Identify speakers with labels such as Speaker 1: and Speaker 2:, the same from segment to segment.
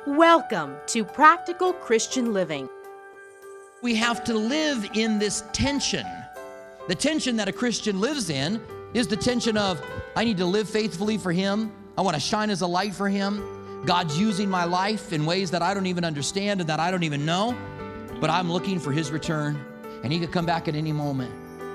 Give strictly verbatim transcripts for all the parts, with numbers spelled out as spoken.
Speaker 1: Welcome to Practical Christian Living.
Speaker 2: We have to live in this tension. The tension that a Christian lives in is the tension of, I need to live faithfully for Him. I want to shine as a light for Him. God's using my life in ways that I don't even understand and that I don't even know, but I'm looking for His return, and He could come back at any moment.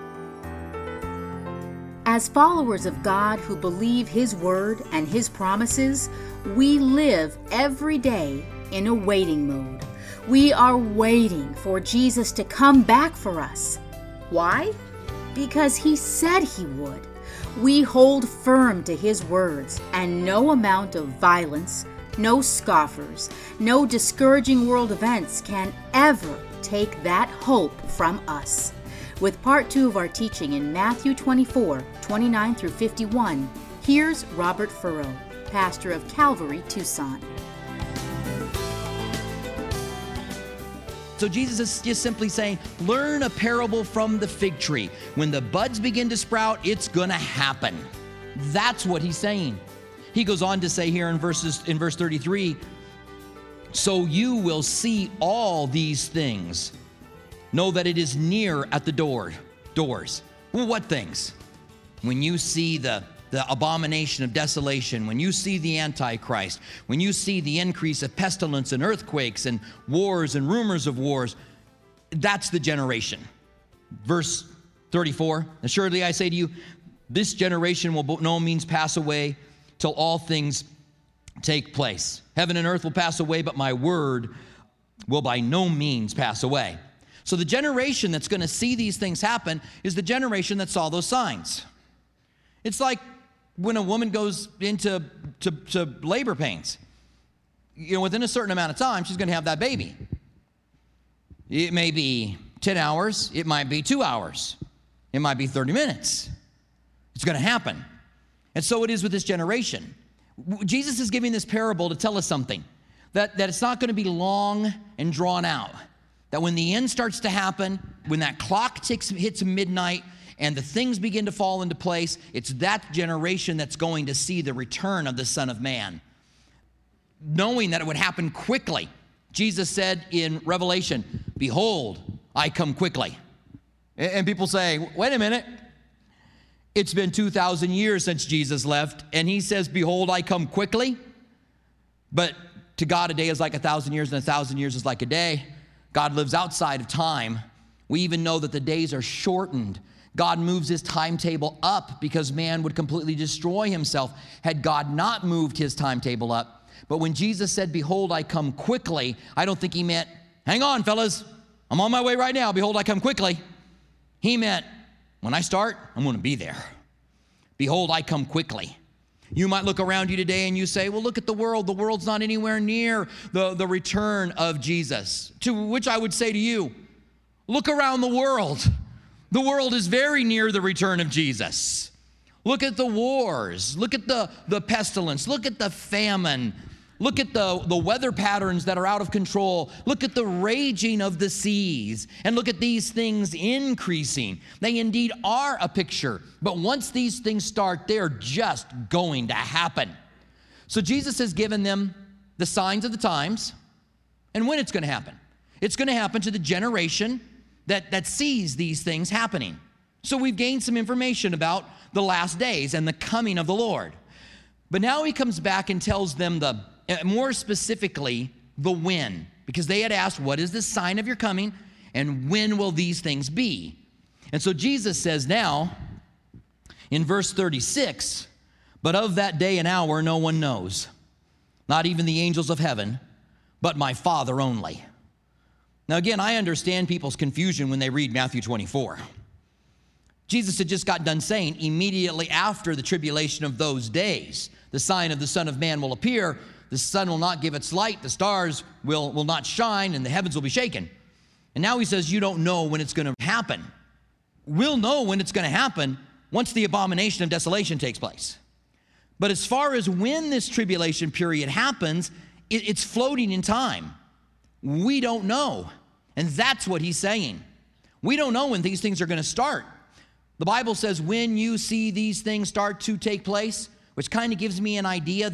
Speaker 3: As followers of God who believe His Word and His promises, we live every day in a waiting mode. We are waiting for Jesus to come back for us. Why? Because He said He would. We hold firm to His words, and no amount of violence, no scoffers, no discouraging world events can ever take that hope from us. With part two of our teaching in Matthew twenty-four, twenty-nine through fifty-one, here's Robert Furrow, pastor of Calvary, Tucson.
Speaker 2: So Jesus is just simply saying, learn a parable from the fig tree. When the buds begin to sprout, it's going to happen. That's what He's saying. He goes on to say here in verses in verse thirty-three, so you will see all these things. Know that it is near at the door, doors. Well, what things? When you see the, the abomination of desolation, when you see the Antichrist, when you see the increase of pestilence and earthquakes and wars and rumors of wars, that's the generation. Verse thirty-four, assuredly I say to you, this generation will by no means pass away till all things take place. Heaven and earth will pass away, but my word will by no means pass away. So the generation that's going to see these things happen is the generation that saw those signs. It's like when a woman goes into to, to labor pains. You know, within a certain amount of time, she's going to have that baby. It may be ten hours. It might be two hours. It might be thirty minutes. It's going to happen. And so it is with this generation. Jesus is giving this parable to tell us something, that, that it's not going to be long and drawn out. That when the end starts to happen, when that clock ticks, hits midnight and the things begin to fall into place, it's that generation that's going to see the return of the Son of Man. Knowing that it would happen quickly. Jesus said in Revelation, behold, I come quickly. And people say, wait a minute. It's been two thousand years since Jesus left, and He says, behold, I come quickly. But to God, a day is like a thousand years, and a thousand years is like a day. God lives outside of time. We even know that the days are shortened. God moves His timetable up because man would completely destroy himself had God not moved His timetable up. But when Jesus said, behold, I come quickly, I don't think He meant, hang on, fellas, I'm on my way right now. Behold, I come quickly. He meant, when I start, I'm going to be there. Behold, I come quickly. You might look around you today and you say, well, look at the world. The world's not anywhere near the, the return of Jesus. To which I would say to you, look around the world. The world is very near the return of Jesus. Look at the wars. Look at the, the pestilence. Look at the famine. Look at the, the weather patterns that are out of control. Look at the raging of the seas. And look at these things increasing. They indeed are a picture. But once these things start, they're just going to happen. So Jesus has given them the signs of the times and when it's going to happen. It's going to happen to the generation that, that sees these things happening. So we've gained some information about the last days and the coming of the Lord. But now He comes back and tells them the more specifically, the when, because they had asked, what is the sign of your coming, and when will these things be? And so Jesus says now, in verse thirty-six, but of that day and hour no one knows, not even the angels of heaven, but my Father only. Now again, I understand people's confusion when they read Matthew twenty-four. Jesus had just got done saying, immediately after the tribulation of those days, the sign of the Son of Man will appear. The sun will not give its light, the stars will, will not shine, and the heavens will be shaken. And now He says, you don't know when it's going to happen. We'll know when it's going to happen once the abomination of desolation takes place. But as far as when this tribulation period happens, it, it's floating in time. We don't know. And that's what He's saying. We don't know when these things are going to start. The Bible says when you see these things start to take place, which kind of gives me an idea that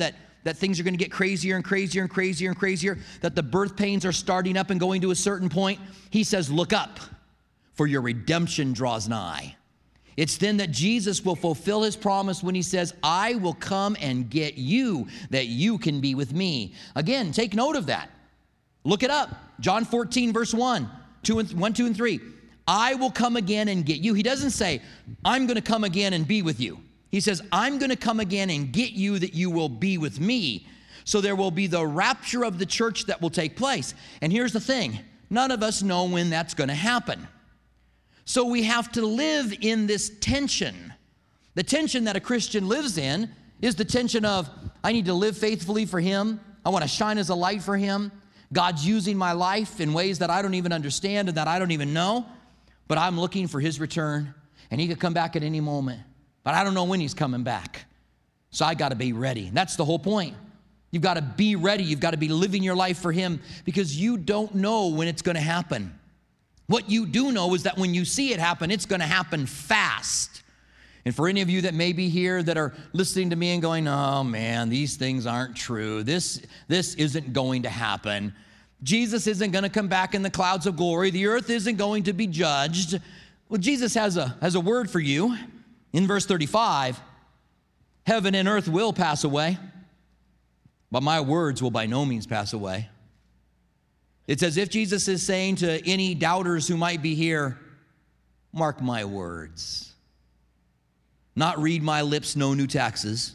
Speaker 2: that things are going to get crazier and crazier and crazier and crazier, that the birth pains are starting up and going to a certain point, he says, look up, for your redemption draws nigh. It's then that Jesus will fulfill his promise when he says, I will come and get you, that you can be with me. Again, take note of that. Look it up. John fourteen, verse one, two and, one, two, and three. I will come again and get you. He doesn't say, I'm going to come again and be with you. He says, I'm going to come again and get you that you will be with me. So there will be the rapture of the church that will take place. And here's the thing. None of us know when that's going to happen. So we have to live in this tension. The tension that a Christian lives in is the tension of, I need to live faithfully for him. I want to shine as a light for him. God's using my life in ways that I don't even understand and that I don't even know. But I'm looking for his return, and he could come back at any moment. But I don't know when he's coming back. So I got to be ready. That's the whole point. You've got to be ready. You've got to be living your life for him because you don't know when it's going to happen. What you do know is that when you see it happen, it's going to happen fast. And for any of you that may be here that are listening to me and going, oh man, these things aren't true. This, this isn't going to happen. Jesus isn't going to come back in the clouds of glory. The earth isn't going to be judged. Well, Jesus has a, has a word for you. In verse thirty-five, heaven and earth will pass away, but my words will by no means pass away. It's as if Jesus is saying to any doubters who might be here, mark my words. Not read my lips, no new taxes,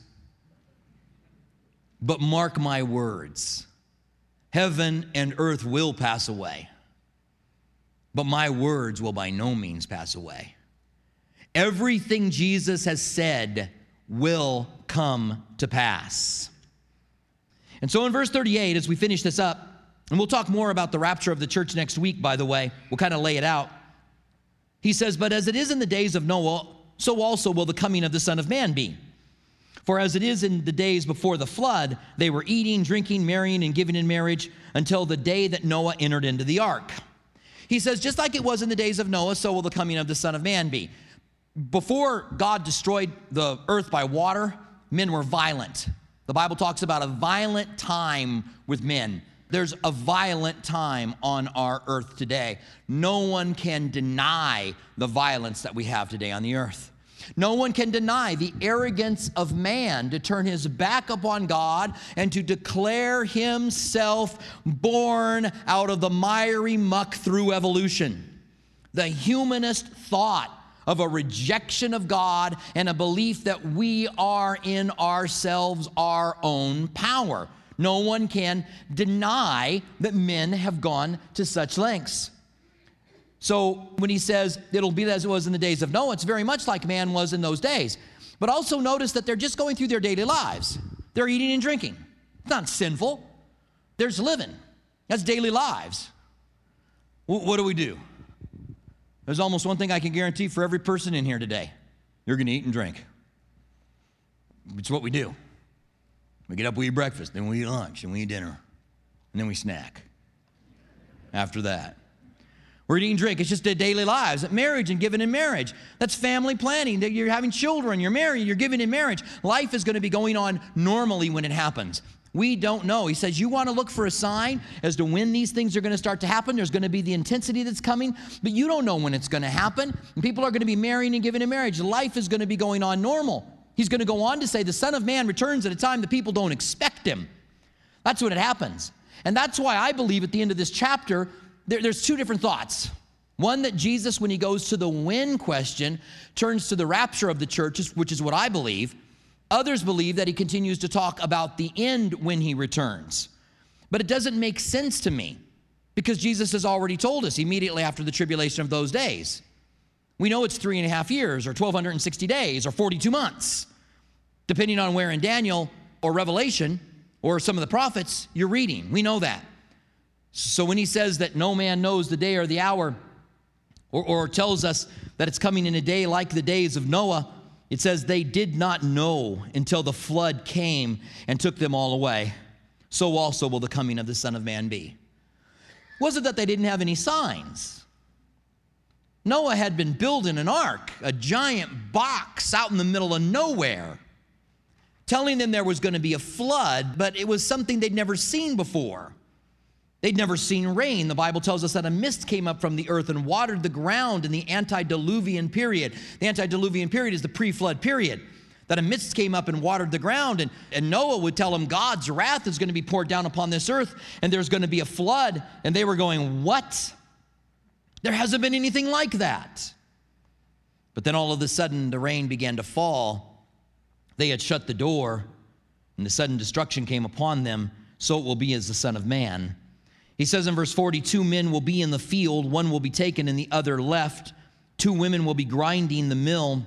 Speaker 2: but mark my words. Heaven and earth will pass away, but my words will by no means pass away. Everything Jesus has said will come to pass. And so in verse thirty-eight, as we finish this up, and we'll talk more about the rapture of the church next week, by the way. We'll kind of lay it out. He says, but as it is in the days of Noah, so also will the coming of the Son of Man be. For as it is in the days before the flood, they were eating, drinking, marrying, and giving in marriage until the day that Noah entered into the ark. He says, just like it was in the days of Noah, so will the coming of the Son of Man be. Before God destroyed the earth by water, men were violent. The Bible talks about a violent time with men. There's a violent time on our earth today. No one can deny the violence that we have today on the earth. No one can deny the arrogance of man to turn his back upon God and to declare himself born out of the miry muck through evolution. The humanist thought of a rejection of God and a belief that we are in ourselves our own power. No one can deny that men have gone to such lengths. So when he says it'll be as it was in the days of Noah, it's very much like man was in those days. But also notice that they're just going through their daily lives. They're eating and drinking. It's not sinful. There's living. That's daily lives. What do we do? There's almost one thing I can guarantee for every person in here today. You're going to eat and drink. It's what we do. We get up, we eat breakfast, then we eat lunch, and we eat dinner, and then we snack after that. We're eating and drink. It's just their daily lives. Marriage and giving in marriage. That's family planning. You're having children, you're married, you're giving in marriage. Life is going to be going on normally when it happens. We don't know. He says, you want to look for a sign as to when these things are going to start to happen. There's going to be the intensity that's coming, but you don't know when it's going to happen. And people are going to be marrying and giving in marriage. Life is going to be going on normal. He's going to go on to say the Son of Man returns at a time that people don't expect him. That's when it happens. And that's why I believe at the end of this chapter, there, there's two different thoughts. One, that Jesus, when he goes to the when question, turns to the rapture of the church, which is what I believe. Others believe that he continues to talk about the end when he returns. But it doesn't make sense to me because Jesus has already told us immediately after the tribulation of those days. We know it's three and a half years or twelve sixty days or forty-two months, depending on where in Daniel or Revelation or some of the prophets you're reading. We know that. So when he says that no man knows the day or the hour, or, or tells us that it's coming in a day like the days of Noah, it says they did not know until the flood came and took them all away. So also will the coming of the Son of Man be. It wasn't that they didn't have any signs. Noah had been building an ark, a giant box out in the middle of nowhere. telling them there was going to be a flood, but it was something they'd never seen before. They'd never seen rain. The Bible tells us that a mist came up from the earth and watered the ground in the antediluvian period. The antediluvian period is the pre-flood period. That a mist came up and watered the ground, and, and Noah would tell them God's wrath is going to be poured down upon this earth, and there's going to be a flood. And they were going, what? There hasn't been anything like that. But then all of a sudden, the rain began to fall. They had shut the door, and the sudden destruction came upon them. So it will be as the Son of Man. He says in verse forty, two men will be in the field, one will be taken and the other left. Two women will be grinding the mill,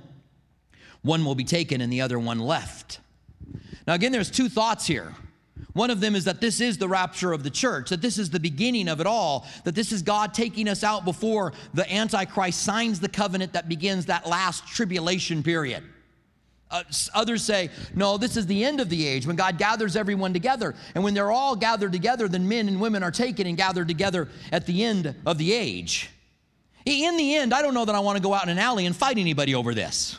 Speaker 2: one will be taken and the other one left. Now again, there's two thoughts here. One of them is that this is the rapture of the church, that this is the beginning of it all, that this is God taking us out before the Antichrist signs the covenant that begins that last tribulation period. Uh, others say, no, this is the end of the age when God gathers everyone together. And when they're all gathered together, then men and women are taken and gathered together at the end of the age. In the end, I don't know that I want to go out in an alley and fight anybody over this.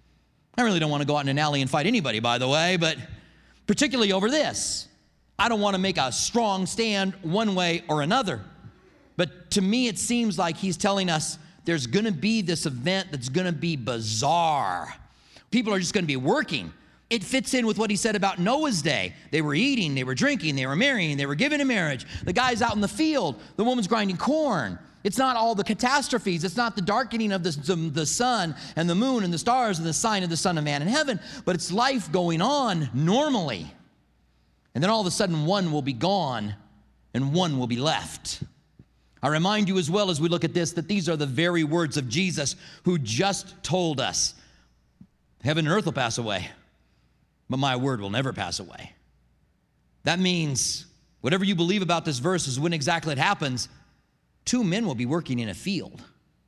Speaker 2: I really don't want to go out in an alley and fight anybody, by the way, but particularly over this. I don't want to make a strong stand one way or another. But to me, it seems like he's telling us there's going to be this event that's going to be bizarre. People are just going to be working. It fits in with what he said about Noah's day. They were eating, they were drinking, they were marrying, they were given in marriage. The guy's out in the field, the woman's grinding corn. It's not all the catastrophes. It's not the darkening of the, the, the sun and the moon and the stars and the sign of the Son of Man in heaven, but it's life going on normally. And then all of a sudden one will be gone and one will be left. I remind you as well as we look at this that these are the very words of Jesus who just told us, heaven and earth will pass away, but my word will never pass away. That means whatever you believe about this verse is when exactly it happens, two men will be working in a field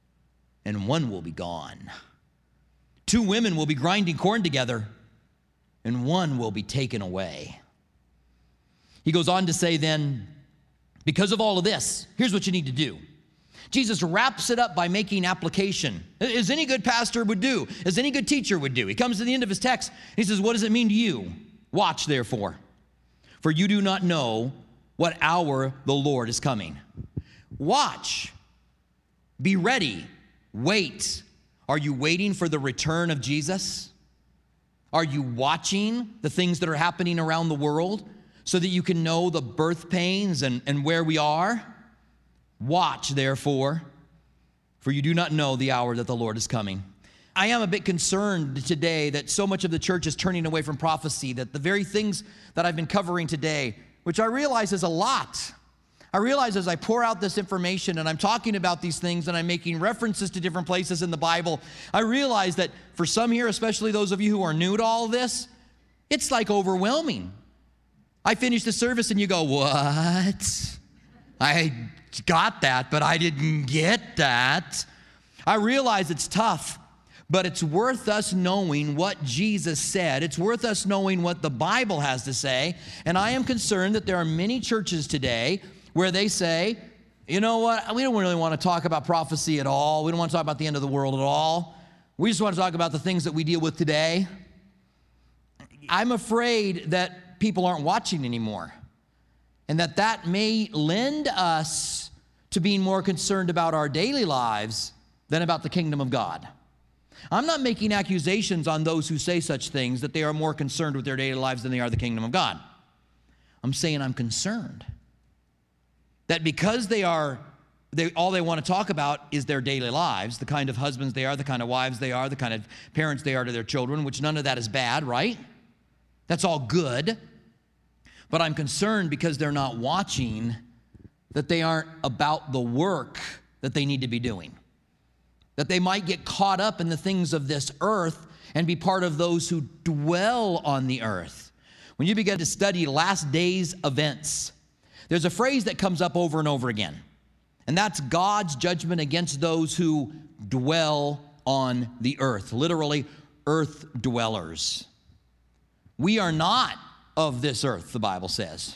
Speaker 2: and one will be gone. Two women will be grinding corn together and one will be taken away. He goes on to say then, because of all of this, here's what you need to do. Jesus wraps it up by making application, as any good pastor would do, as any good teacher would do. He comes to the end of his text, and he says, what does it mean to you? Watch, therefore, for you do not know what hour the Lord is coming. Watch. Be ready. Wait. Are you waiting for the return of Jesus? Are you watching the things that are happening around the world so that you can know the birth pains and, and where we are? Watch, therefore, for you do not know the hour that the Lord is coming. I am a bit concerned today that so much of the church is turning away from prophecy, that the very things that I've been covering today, which I realize is a lot. I realize as I pour out this information and I'm talking about these things and I'm making references to different places in the Bible, I realize that for some here, especially those of you who are new to all of this, it's like overwhelming. I finish the service and you go, what? I got that, but I didn't get that. I realize it's tough, but it's worth us knowing what Jesus said. It's worth us knowing what the Bible has to say. And I am concerned that there are many churches today where they say, you know what, we don't really want to talk about prophecy at all. We don't want to talk about the end of the world at all. We just want to talk about the things that we deal with today. I'm afraid that people aren't watching anymore, and that that may lend us to being more concerned about our daily lives than about the kingdom of God. I'm not making accusations on those who say such things, that they are more concerned with their daily lives than they are the kingdom of God. I'm saying I'm concerned that because they are, they, all they want to talk about is their daily lives, the kind of husbands they are, the kind of wives they are, the kind of parents they are to their children, which none of that is bad, right? That's all good. But I'm concerned because they're not watching, that they aren't about the work that they need to be doing. That they might get caught up in the things of this earth and be part of those who dwell on the earth. When you begin to study last days events, there's a phrase that comes up over and over again, and that's God's judgment against those who dwell on the earth, literally earth dwellers. We are not of this earth, the Bible says.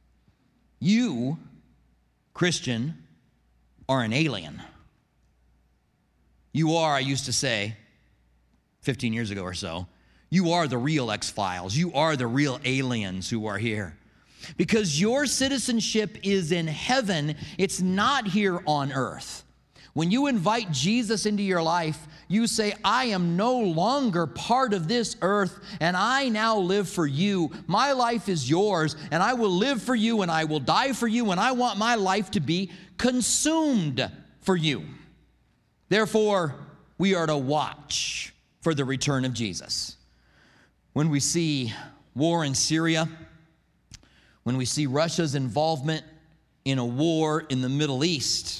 Speaker 2: You, Christian, are an alien. You are, I used to say, fifteen years ago or so, You are the real X-Files. You are the real aliens who are here. Because your citizenship is in heaven. It's not here on earth. When you invite Jesus into your life, you say, I am no longer part of this earth, and I now live for you. My life is yours, and I will live for you, and I will die for you, and I want my life to be consumed for you. Therefore, we are to watch for the return of Jesus. When we see war in Syria, when we see Russia's involvement in a war in the Middle East,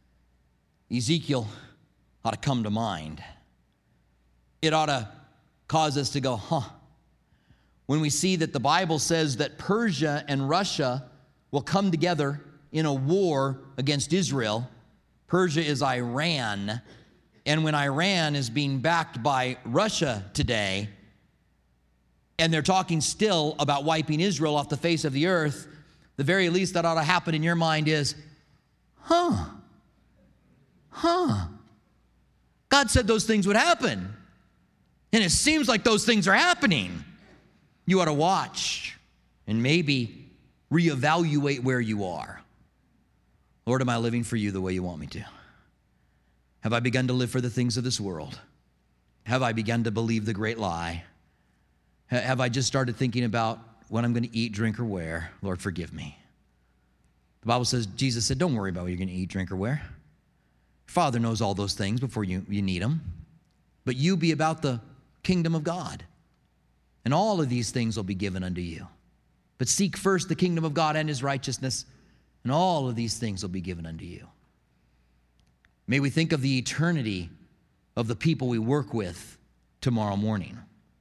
Speaker 2: Ezekiel ought to come to mind. It ought to cause us to go, huh. When we see that the Bible says that Persia and Russia will come together in a war against Israel. Persia is Iran. And when Iran is being backed by Russia today, and they're talking still about wiping Israel off the face of the earth, the very least that ought to happen in your mind is, huh, huh. God said those things would happen. And it seems like those things are happening. You ought to watch and maybe reevaluate where you are. Lord, am I living for you the way you want me to? Have I begun to live for the things of this world? Have I begun to believe the great lie? Have I just started thinking about what I'm going to eat, drink, or wear? Lord, forgive me. The Bible says, Jesus said, don't worry about what you're going to eat, drink, or wear. Your Father knows all those things before you, you need them. But you be about the kingdom of God, and all of these things will be given unto you. But seek first the kingdom of God and his righteousness, and all of these things will be given unto you. May we think of the eternity of the people we work with tomorrow morning.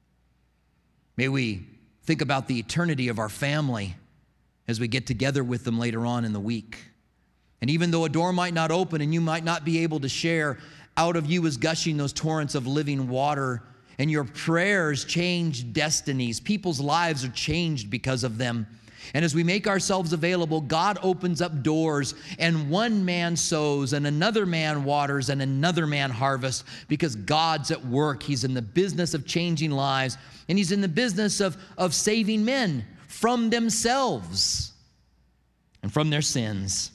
Speaker 2: May we think about the eternity of our family as we get together with them later on in the week. And even though a door might not open and you might not be able to share, out of you is gushing those torrents of living water, and your prayers change destinies. People's lives are changed because of them. And as we make ourselves available, God opens up doors, and one man sows, and another man waters, and another man harvests, because God's at work. He's in the business of changing lives, and he's in the business of, of saving men from themselves and from their sins.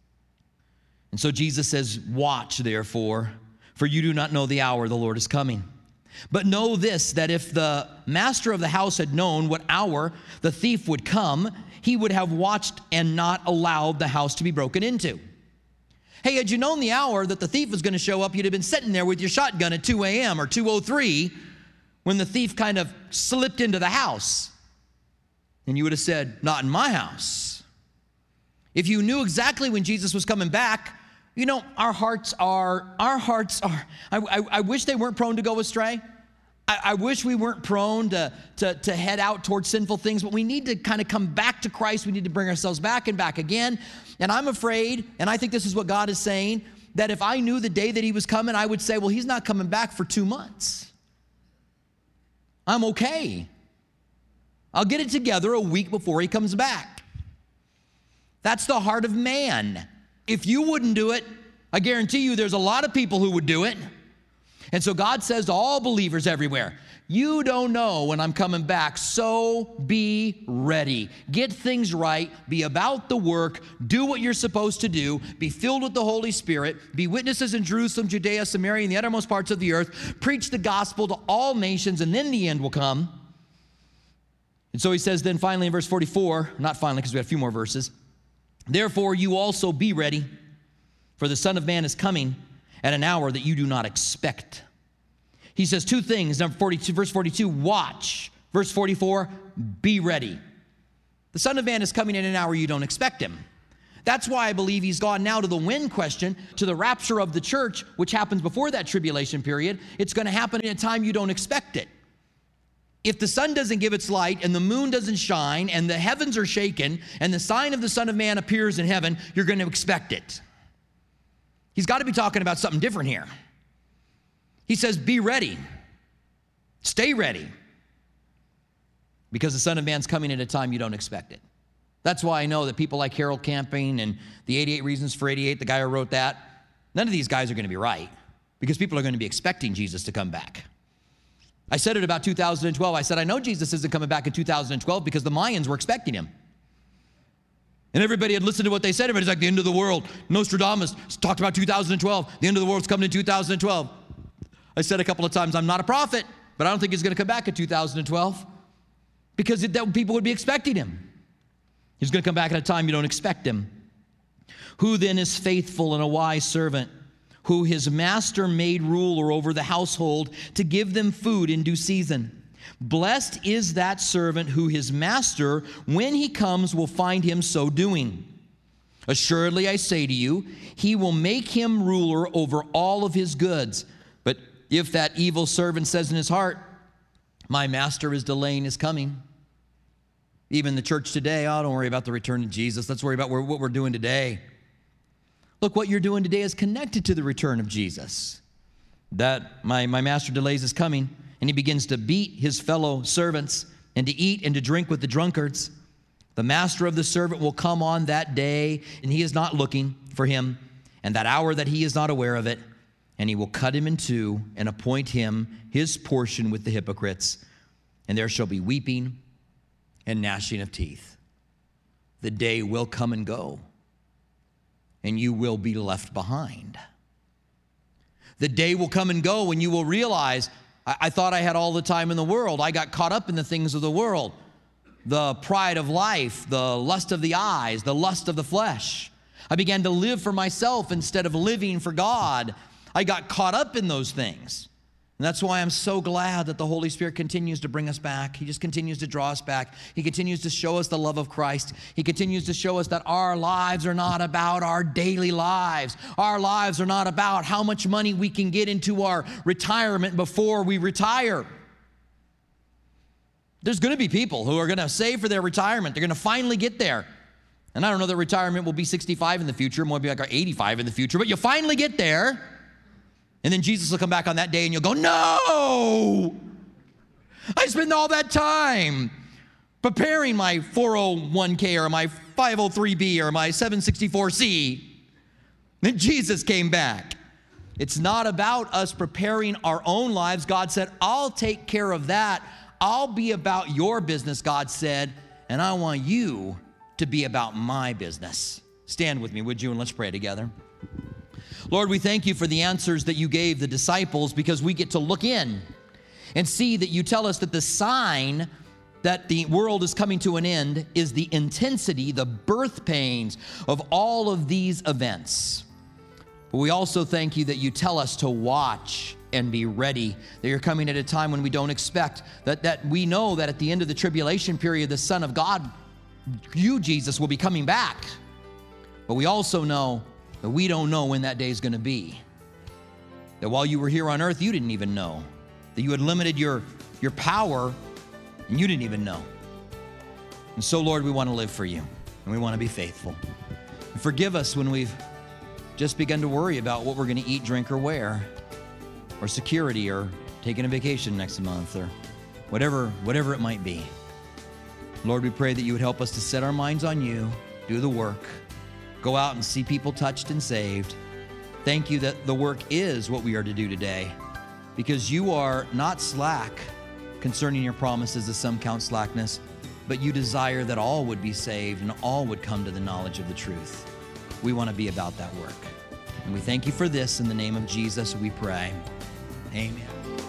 Speaker 2: And so Jesus says, watch therefore, for you do not know the hour the Lord is coming. But know this, that if the master of the house had known what hour the thief would come, he would have watched and not allowed the house to be broken into. Hey, had you known the hour that the thief was going to show up, you'd have been sitting there with your shotgun at two a.m. or two oh three when the thief kind of slipped into the house. And you would have said, not in my house. If you knew exactly when Jesus was coming back, you know, our hearts are, our hearts are, I, I, I wish they weren't prone to go astray. I, I wish we weren't prone to, to, to head out towards sinful things, but we need to kind of come back to Christ. We need to bring ourselves back and back again. And I'm afraid, and I think this is what God is saying, that if I knew the day that he was coming, I would say, well, he's not coming back for two months. I'm okay. I'll get it together a week before he comes back. That's the heart of man. If you wouldn't do it, I guarantee you there's a lot of people who would do it. And so God says to all believers everywhere, you don't know when I'm coming back, so be ready. Get things right, be about the work, do what you're supposed to do, be filled with the Holy Spirit, be witnesses in Jerusalem, Judea, Samaria, and the uttermost parts of the earth, preach the gospel to all nations, and then the end will come. And so he says then finally in verse forty-four, not finally because we have a few more verses, therefore you also be ready, for the Son of Man is coming at an hour that you do not expect. He says two things. Number forty-two, verse forty-two, watch. Verse forty-four, be ready. The Son of Man is coming at an hour you don't expect him. That's why I believe he's gone now to the when question, to the rapture of the church, which happens before that tribulation period. It's going to happen in a time you don't expect it. If the sun doesn't give its light and the moon doesn't shine and the heavens are shaken and the sign of the Son of Man appears in heaven, you're going to expect it. He's got to be talking about something different here. He says, be ready. Stay ready. Because the Son of Man's coming at a time you don't expect it. That's why I know that people like Harold Camping and the eighty-eight Reasons for eighty-eight, the guy who wrote that, none of these guys are going to be right. Because people are going to be expecting Jesus to come back. I said it about two thousand twelve. I said, I know Jesus isn't coming back in two thousand twelve because the Mayans were expecting him. And everybody had listened to what they said. Everybody's like, the end of the world. Nostradamus talked about two thousand twelve. The end of the world's coming in two thousand twelve. I said a couple of times, I'm not a prophet, but I don't think he's going to come back in two thousand twelve because it, that, people would be expecting him. He's going to come back at a time you don't expect him. Who then is faithful and a wise servant, who his master made ruler over the household to give them food in due season? Blessed is that servant who his master, when he comes, will find him so doing. Assuredly, I say to you, he will make him ruler over all of his goods. But if that evil servant says in his heart, my master is delaying his coming. Even the church today, oh, don't worry about the return of Jesus. Let's worry about what we're doing today. Look, what you're doing today is connected to the return of Jesus. That my, my master delays his coming, and he begins to beat his fellow servants and to eat and to drink with the drunkards. The master of the servant will come on that day, and he is not looking for him, and that hour that he is not aware of it, and he will cut him in two and appoint him his portion with the hypocrites. And there shall be weeping and gnashing of teeth. The day will come and go, and you will be left behind. The day will come and go when you will realize, I, I thought I had all the time in the world. I got caught up in the things of the world, the pride of life, the lust of the eyes, the lust of the flesh. I began to live for myself instead of living for God. I got caught up in those things. And that's why I'm so glad that the Holy Spirit continues to bring us back. He just continues to draw us back. He continues to show us the love of Christ. He continues to show us that our lives are not about our daily lives. Our lives are not about how much money we can get into our retirement before we retire. There's going to be people who are going to save for their retirement. They're going to finally get there. And I don't know that retirement will be sixty-five in the future. It might be like eighty-five in the future. But you'll finally get there. And then Jesus will come back on that day and you'll go, no! I spent all that time preparing my four oh one k or my five oh three b or my seven sixty-four C. Then Jesus came back. It's not about us preparing our own lives. God said, I'll take care of that. I'll be about your business, God said, and I want you to be about my business. Stand with me, would you, and let's pray together. Lord, we thank you for the answers that you gave the disciples because we get to look in and see that you tell us that the sign that the world is coming to an end is the intensity, the birth pains of all of these events. But we also thank you that you tell us to watch and be ready, that you're coming at a time when we don't expect, that, that we know that at the end of the tribulation period, the Son of God, you, Jesus, will be coming back. But we also know that we don't know when that day is going to be. That while you were here on earth, you didn't even know. That you had limited your, your power, and you didn't even know. And so, Lord, we want to live for you, and we want to be faithful. And forgive us when we've just begun to worry about what we're going to eat, drink, or wear, or security, or taking a vacation next month, or whatever, whatever it might be. Lord, we pray that you would help us to set our minds on you, do the work, go out and see people touched and saved. Thank you that the work is what we are to do today, because you are not slack concerning your promises, as some count slackness, but you desire that all would be saved and all would come to the knowledge of the truth. We want to be about that work. And we thank you for this. In the name of Jesus, we pray. Amen.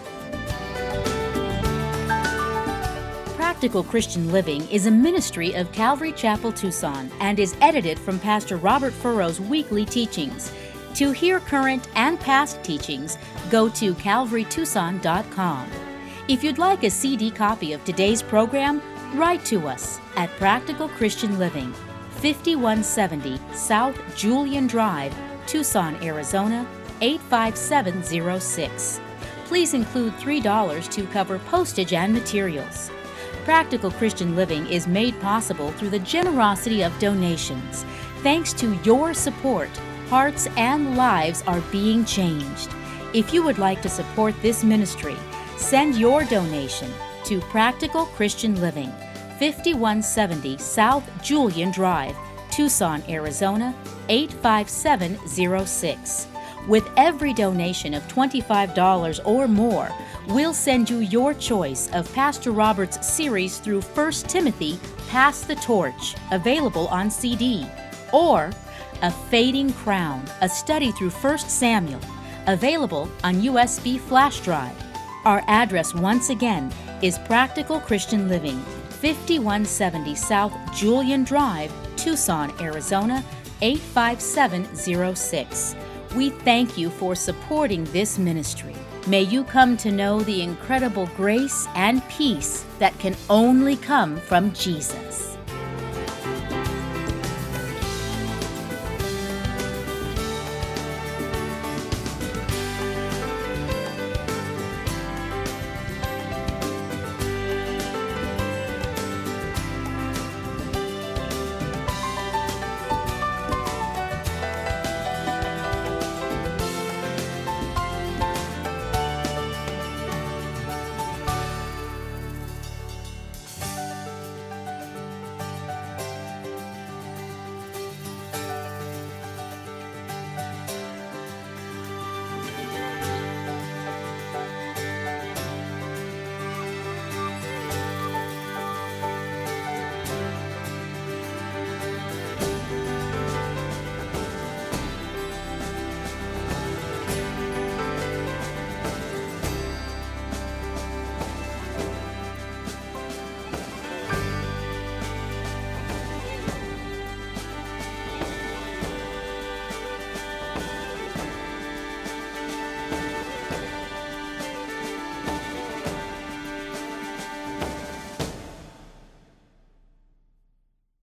Speaker 3: Practical Christian Living is a ministry of Calvary Chapel, Tucson, and is edited from Pastor Robert Furrow's weekly teachings. To hear current and past teachings, go to calvary tucson dot com. If you'd like a C D copy of today's program, write to us at Practical Christian Living, fifty-one seventy South Julian Drive, Tucson, Arizona, eight five seven zero six. Please include three dollars to cover postage and materials. Practical Christian Living is made possible through the generosity of donations. Thanks to your support, hearts and lives are being changed. If you would like to support this ministry, send your donation to Practical Christian Living, fifty-one seventy South Julian Drive, Tucson, Arizona, eight five seven zero six. With every donation of twenty-five dollars or more, we'll send you your choice of Pastor Robert's series through First Timothy, Pass the Torch, available on C D, or A Fading Crown, a study through First Samuel, available on U S B flash drive. Our address once again is Practical Christian Living, fifty-one seventy South Julian Drive, Tucson, Arizona, eight five seven zero six. We thank you for supporting this ministry. May you come to know the incredible grace and peace that can only come from Jesus.